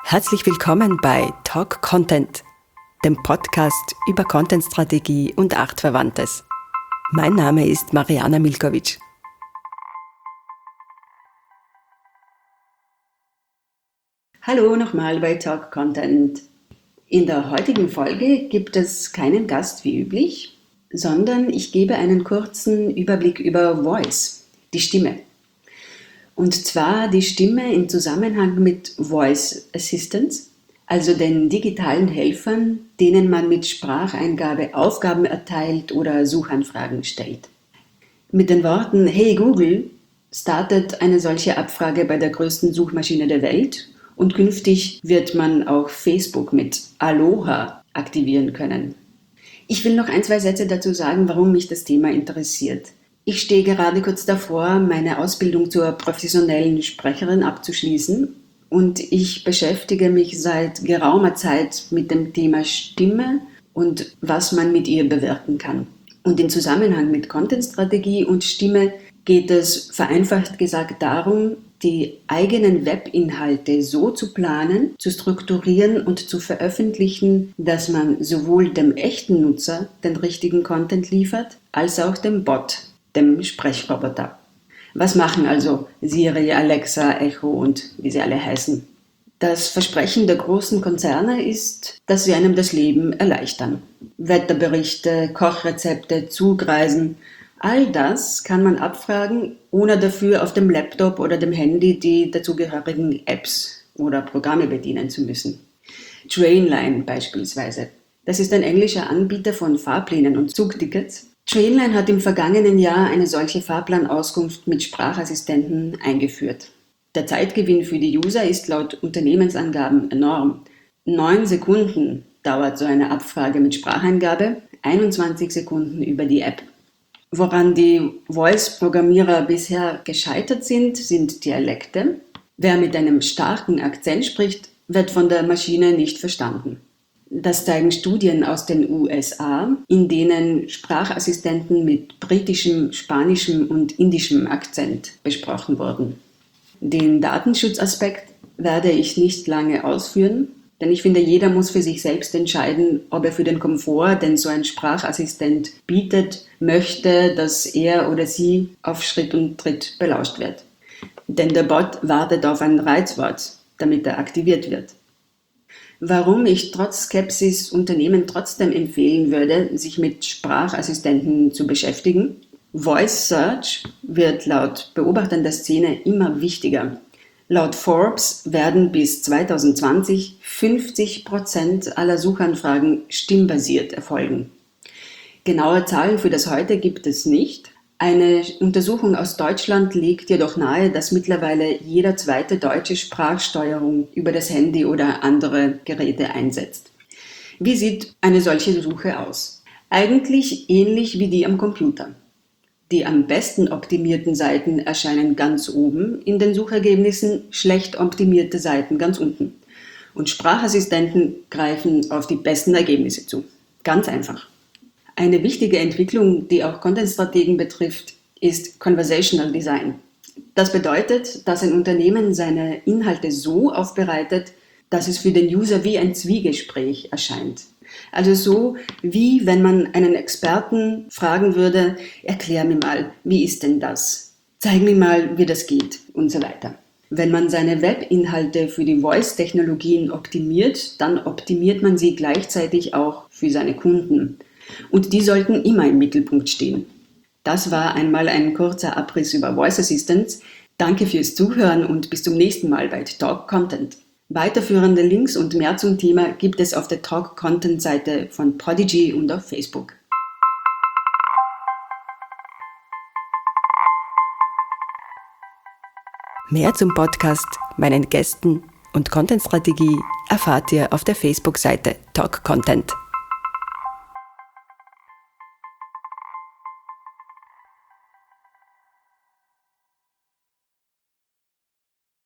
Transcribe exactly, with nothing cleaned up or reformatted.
Herzlich willkommen bei Talk Content, dem Podcast über Contentstrategie und Artverwandtes. Mein Name ist Mariana Milkovic. Hallo nochmal bei Talk Content. In der heutigen Folge gibt es keinen Gast wie üblich, sondern ich gebe einen kurzen Überblick über Voice, die Stimme. Und zwar die Stimme im Zusammenhang mit Voice Assistants, also den digitalen Helfern, denen man mit Spracheingabe Aufgaben erteilt oder Suchanfragen stellt. Mit den Worten "Hey Google" startet eine solche Abfrage bei der größten Suchmaschine der Welt und künftig wird man auch Facebook mit Aloha aktivieren können. Ich will noch ein, zwei Sätze dazu sagen, warum mich das Thema interessiert. Ich stehe gerade kurz davor, meine Ausbildung zur professionellen Sprecherin abzuschließen und ich beschäftige mich seit geraumer Zeit mit dem Thema Stimme und was man mit ihr bewirken kann. Und im Zusammenhang mit Contentstrategie und Stimme geht es vereinfacht gesagt darum, die eigenen Webinhalte so zu planen, zu strukturieren und zu veröffentlichen, dass man sowohl dem echten Nutzer den richtigen Content liefert, als auch dem Bot, dem Sprechroboter. Was machen also Siri, Alexa, Echo und wie sie alle heißen? Das Versprechen der großen Konzerne ist, dass sie einem das Leben erleichtern. Wetterberichte, Kochrezepte, Zugreisen, all das kann man abfragen, ohne dafür auf dem Laptop oder dem Handy die dazugehörigen Apps oder Programme bedienen zu müssen. Trainline beispielsweise. Das ist ein englischer Anbieter von Fahrplänen und Zugtickets. Trainline hat im vergangenen Jahr eine solche Fahrplanauskunft mit Sprachassistenten eingeführt. Der Zeitgewinn für die User ist laut Unternehmensangaben enorm. Neun Sekunden dauert so eine Abfrage mit Spracheingabe, einundzwanzig Sekunden über die App. Woran die Voice-Programmierer bisher gescheitert sind, sind Dialekte. Wer mit einem starken Akzent spricht, wird von der Maschine nicht verstanden. Das zeigen Studien aus den U S A, in denen Sprachassistenten mit britischem, spanischem und indischem Akzent besprochen wurden. Den Datenschutzaspekt werde ich nicht lange ausführen, denn ich finde, jeder muss für sich selbst entscheiden, ob er für den Komfort, den so ein Sprachassistent bietet, möchte, dass er oder sie auf Schritt und Tritt belauscht wird. Denn der Bot wartet auf ein Reizwort, damit er aktiviert wird. Warum ich trotz Skepsis Unternehmen trotzdem empfehlen würde, sich mit Sprachassistenten zu beschäftigen? Voice Search wird laut Beobachtern der Szene immer wichtiger. Laut Forbes werden bis zweitausendzwanzig fünfzig Prozent aller Suchanfragen stimmbasiert erfolgen. Genaue Zahlen für das heute gibt es nicht. Eine Untersuchung aus Deutschland legt jedoch nahe, dass mittlerweile jeder zweite Deutsche Sprachsteuerung über das Handy oder andere Geräte einsetzt. Wie sieht eine solche Suche aus? Eigentlich ähnlich wie die am Computer. Die am besten optimierten Seiten erscheinen ganz oben in den Suchergebnissen, schlecht optimierte Seiten ganz unten. Und Sprachassistenten greifen auf die besten Ergebnisse zu. Ganz einfach. Eine wichtige Entwicklung, die auch Contentstrategen betrifft, ist Conversational Design. Das bedeutet, dass ein Unternehmen seine Inhalte so aufbereitet, dass es für den User wie ein Zwiegespräch erscheint. Also so, wie wenn man einen Experten fragen würde, erklär mir mal, wie ist denn das? Zeig mir mal, wie das geht und so weiter. Wenn man seine Webinhalte für die Voice-Technologien optimiert, dann optimiert man sie gleichzeitig auch für seine Kunden. Und die sollten immer im Mittelpunkt stehen. Das war einmal ein kurzer Abriss über Voice Assistants. Danke fürs Zuhören und bis zum nächsten Mal bei Talk Content. Weiterführende Links und mehr zum Thema gibt es auf der Talk Content Seite von Podigy und auf Facebook. Mehr zum Podcast, meinen Gästen und Contentstrategie erfahrt ihr auf der Facebook-Seite Talk Content.